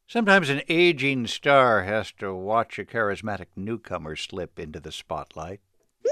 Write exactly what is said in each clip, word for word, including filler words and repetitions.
Sometimes an aging star has to watch a charismatic newcomer slip into the spotlight.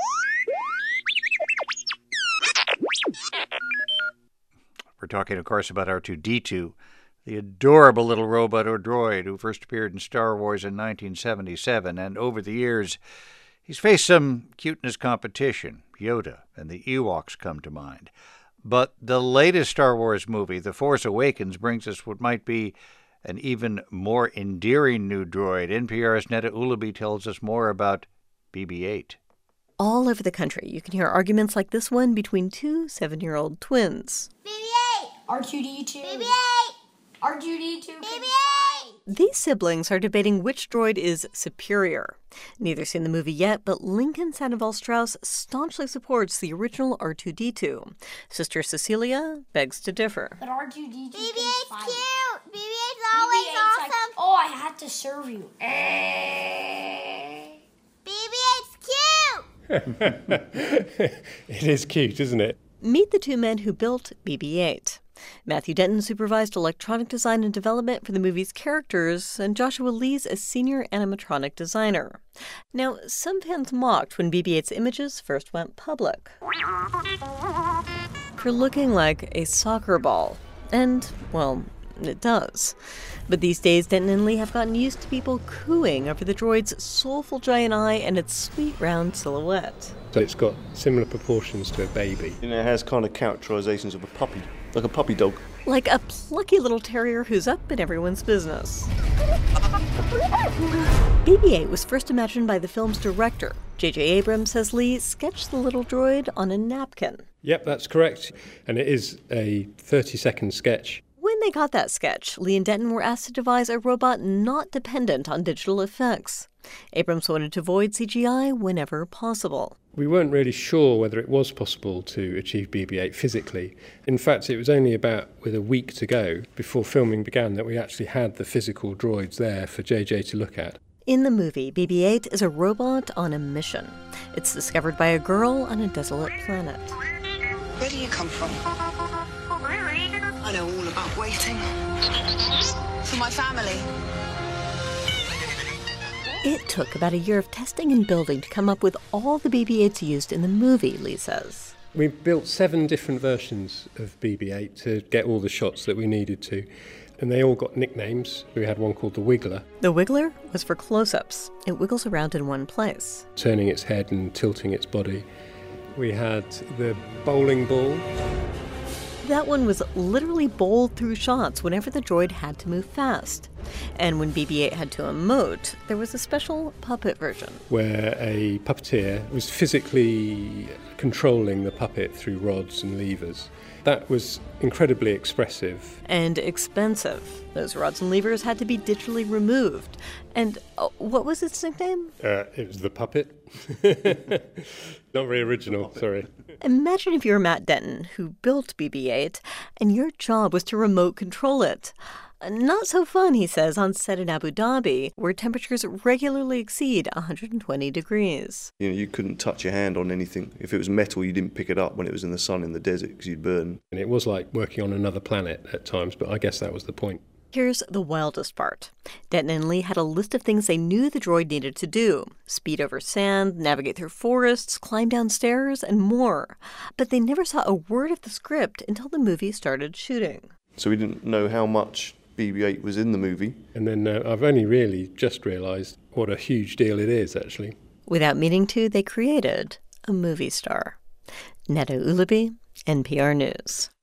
We're talking, of course, about R two D two, the adorable little robot or droid who first appeared in Star Wars in nineteen seventy-seven, and over the years, he's faced some cuteness competition. Yoda and the Ewoks come to mind. But the latest Star Wars movie, The Force Awakens, brings us what might be an even more endearing new droid. N P R's Neda Ulaby tells us more about B B eight. All over the country, you can hear arguments like this one between two seven-year-old twins. B B eight! R two D two. B B eight! R two D two. B B eight! These siblings are debating which droid is superior. Neither seen the movie yet, but Lincoln Sandoval Strauss staunchly supports the original R two D two. Sister Cecilia begs to differ. But R two D two B B eight's fight. cute! B B eight's always B B eight's awesome! like, oh, I had to serve you. B B eight's cute! It is cute, isn't it? Meet the two men who built B B eight. Matthew Denton supervised electronic design and development for the movie's characters, and Joshua Lee's a senior animatronic designer. Now, some fans mocked when B B eight's images first went public for looking like a soccer ball. And, well, it does. But these days, Denton and Lee have gotten used to people cooing over the droid's soulful giant eye and its sweet round silhouette. So it's got similar proportions to a baby. You know, it has kind of characterizations of a puppy, like a puppy dog. Like a plucky little terrier who's up in everyone's business. B B eight was first imagined by the film's director. J J Abrams says Lee sketched the little droid on a napkin. Yep, that's correct. And it is a thirty-second sketch. When they got that sketch, Lee and Denton were asked to devise a robot not dependent on digital effects. Abrams wanted to avoid C G I whenever possible. We weren't really sure whether it was possible to achieve B B eight physically. In fact, it was only about with a week to go before filming began that we actually had the physical droids there for J J to look at. In the movie, B B eight is a robot on a mission. It's discovered by a girl on a desolate planet. Where do you come from? I know all about waiting. For my family. It took about a year of testing and building to come up with all the B B eights used in the movie, Lee says. We built seven different versions of B B eight to get all the shots that we needed to. And they all got nicknames. We had one called the Wiggler. The Wiggler was for close-ups. It wiggles around in one place, Turning its head and tilting its body. We had the bowling ball. That one was literally bowled through shots whenever the droid had to move fast. And when B B eight had to emote, there was a special puppet version. Where a puppeteer was physically controlling the puppet through rods and levers. That was incredibly expressive. And expensive. Those rods and levers had to be digitally removed. And uh, what was its nickname? Uh, it was the puppet. Not very original, sorry. Imagine if you were Matt Denton, who built B B eight, and your job was to remote control it. Not so fun, he says, on set in Abu Dhabi, where temperatures regularly exceed one hundred twenty degrees. You know, you couldn't touch your hand on anything. If it was metal, you didn't pick it up when it was in the sun in the desert because you'd burn. And it was like working on another planet at times, but I guess that was the point. Here's the wildest part. Denton and Lee had a list of things they knew the droid needed to do. Speed over sand, navigate through forests, climb down stairs, and more. But they never saw a word of the script until the movie started shooting. So we didn't know how much B B eight was in the movie. And then uh, I've only really just realised what a huge deal it is, actually. Without meaning to, they created a movie star. Neda Ulaby, N P R News.